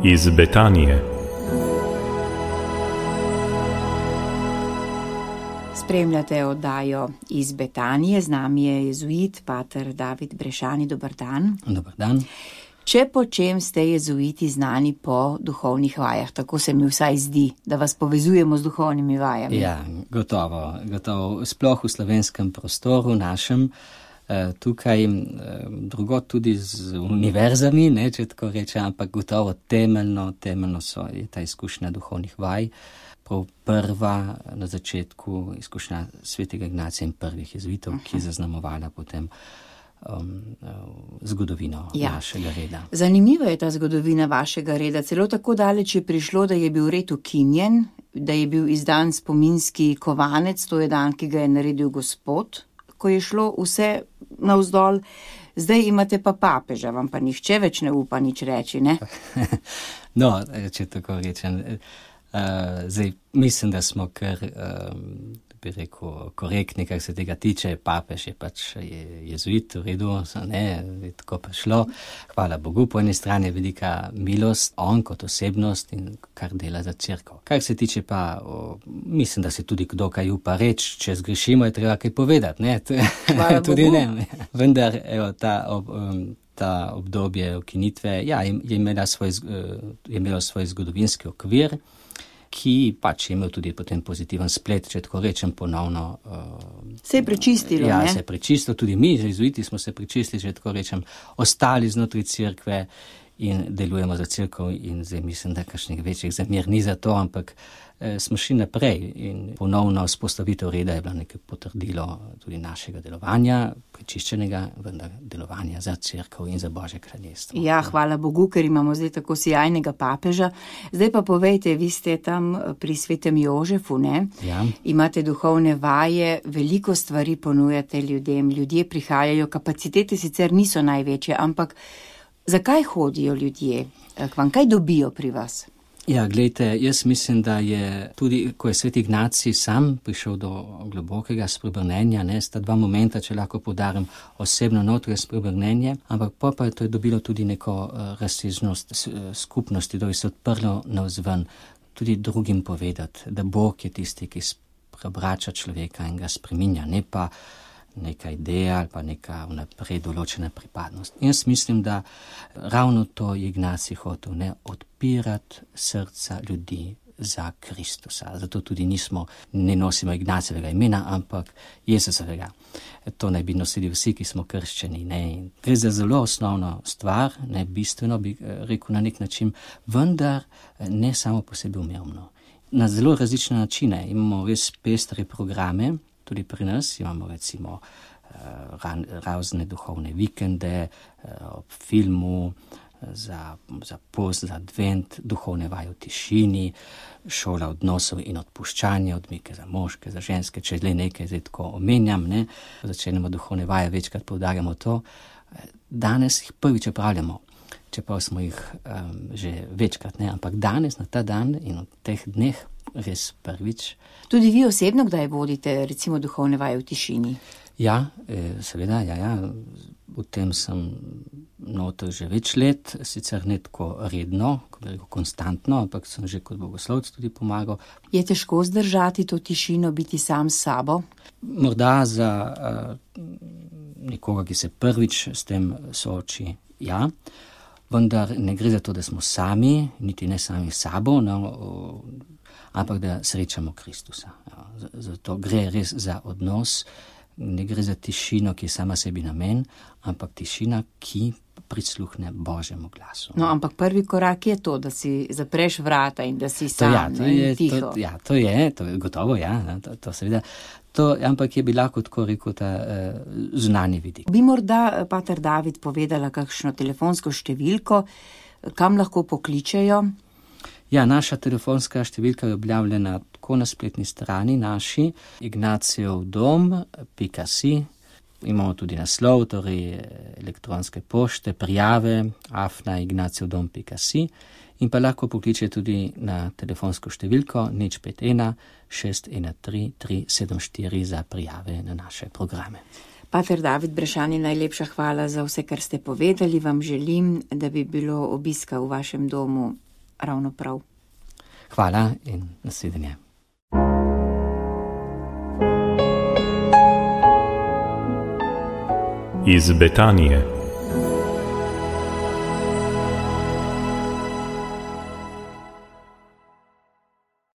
iz Betanije. Spremljate oddajo Iz Betanije, z nami je jezuit, pater David Brešani. Dober dan. Dober dan. Če po čem ste jezuiti znani po duhovnih vajah, tako se mi vsaj zdi, da vas povezujemo z duhovnimi vajami. Ja, gotovo. Sploh v slovenskem prostoru našem, tukaj drugod tudi z univerzami, ne, če tako rečem, ampak gotovo temeljno je ta izkušnja duhovnih vaj. Prav prva na začetku izkušnja svetega Ignacija in prvih jezuitov, ki je zaznamovala potem zgodovino našega reda. Zanimiva je ta zgodovina vašega reda. Celo tako daleč je prišlo, da je bil red ukinjen, da je bil izdan spominski kovanec, to je dan, ki ga je naredil Gospod, ko je šlo vse navzdol. Zdaj imate pa papeža, vam pa nihče več ne upa nič reči, ne? No, če tako rečem, zdaj mislim, da smo kar, bi rekel, korektni, kar se tega tiče. Papež je pač jezuit, v redu, je tako prišlo. Hvala Bogu, po eni strani je velika milost, on kot osebnost in kar dela za cerkev. Kar se tiče pa, mislim, da se tudi kdo kaj upa reči, če zgrešimo, je treba kaj povedati, ne? Hvala tudi Bogu. Ne. Vendar, evo, ta obdobje ukinitve, ja, je imelo svoj zgodovinski okvir, ki pač je imel tudi potem pozitiven splet, če tako rečem ponovno. Se je prečistilo, ja, ne? Se je prečistilo, tudi mi, jezuiti smo se prečistili, če tako rečem, ostali znotraj cerkve in delujemo za cerkev in zdaj mislim, da kakšnih večjih zamer ni za to, ampak smo šli naprej in ponovno vzpostavitev reda je bilo nekaj potrdilo tudi našega delovanja, prečiščenega, vendar delovanja za cerkev in za Božje kraljestvo. Ja, hvala Bogu, ker imamo zdaj tako sijajnega papeža. Zdaj pa povejte, vi ste tam pri svetem Jožefu, ne? Ja. Imate duhovne vaje, veliko stvari ponujate ljudem, ljudje prihajajo, kapacitete sicer niso največje, ampak zakaj hodijo ljudje k vam, kaj dobijo pri vas? Ja, glejte, jaz mislim, da je tudi, ko je sveti Ignacij sam prišel do globokega spreobrnenja, ne, sta dva momenta, če lahko poudarim, osebno notranje spreobrnenje, ampak pa je to dobilo tudi neko razsežnost skupnosti, da je se odprlo navzven, tudi drugim povedati, da Bog je tisti, ki preobrača človeka in ga spreminja, ne pa neka ideja ali pa neka vnaprej določena pripadnost. Jaz mislim, da ravno to je Ignacij hotel, ne, odpirati srca ljudi za Kristusa. Zato tudi ne nosimo Ignacijevega imena, ampak Jezusovega. To naj bi nosili vsi, ki smo krščeni, ne. Gre za zelo osnovno stvar, ne bistveno bi rekel na nek način, vendar ne samo po sebi umevno. Na zelo različne načine imamo res pestre programe. Tudi pri nas imamo recimo razne duhovne vikende, ob filmu, za post, za advent, duhovne vaje v tišini, šola odnosov in odpuščanja, odmike za moške, za ženske, če le nekaj zdaj tako omenjam, ne. Začenjamo duhovne vaje, večkrat poudarjamo to. Danes jih prvič opravljamo, čeprav smo jih že večkrat, ne, ampak danes, na ta dan in v teh dneh res prvič. Tudi vi osebno kdaj vodite recimo duhovne vaje v tišini? Ja, seveda, ja. V tem sem noter že več let, sicer ne tako redno, kot bi rekel konstantno, ampak sem že kot bogoslovec tudi pomagal. Je težko zdržati to tišino, biti sam s sabo? Morda za nekoga, ki se prvič s tem sooči, ja. Vendar ne gre za to, da smo sami, niti ne sami s sabo, no, ampak da srečamo Kristusa. Ja. Zato gre res za odnos, ne gre za tišino, ki je sama sebi namen, ampak tišina, ki prisluhne Božjemu glasu. No, ampak prvi korak je to, da si zapreš vrata in da si sam in tiho. To je gotovo, ja, to seveda. Ampak je bi lahko tako rekel ta zunanji vidik. Bi morda, pater David, povedala kakšno telefonsko številko, kam lahko pokličejo? Ja, naša telefonska številka je objavljena tako na spletni strani naši, ignacijevdom.si. Imamo tudi naslov, torej elektronske pošte, prijave, @ignacijevdom.si. In pa lahko pokliče tudi na telefonsko številko 051 613 374 za prijave na naše programe. Pater David Brešani, najlepša hvala za vse, kar ste povedali. Vam želim, da bi bilo obiska v vašem domu ravno prav. Hvala in nasvidenje. Iz Betanije.